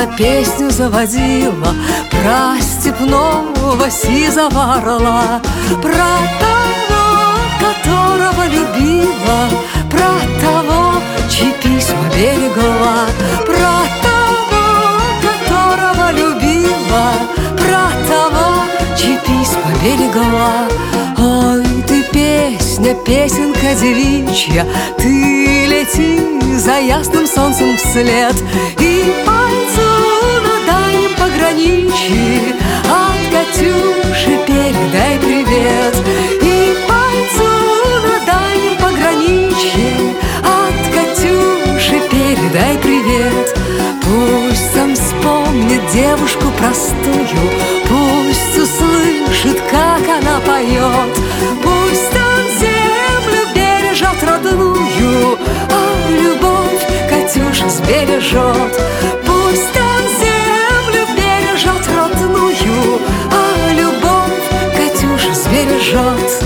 песню заводила про степного сизого орла, про того, которого любила, про того, чьи письма берегла, про того, которого любила, про того, чьи письма берегла. Ой, ты песня, песенка девичья, ты лети за ясным солнцем вслед, и пальцу на дальнем пограничье от Катюши передай привет. И пальцу на дальнем пограничье от Катюши передай привет. Пусть сам вспомнит девушку простую, пусть услышит, как она поет, пусть он землю бережет родную, а любовь Катюша сбережет. Пусть он землю бережет родную, а любовь Катюша сбережет.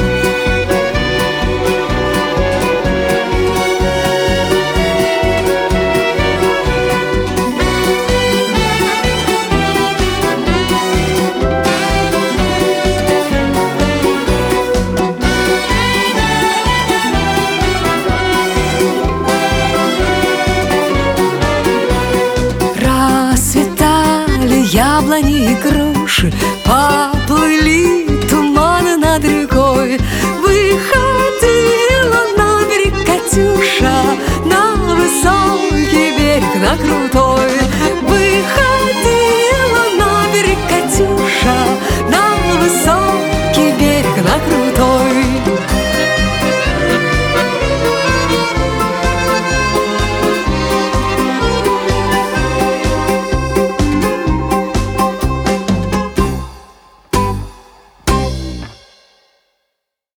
Яблони и груши, поплыли туманы над рекой. Выходила на берег Катюша, на высокий берег, на круг.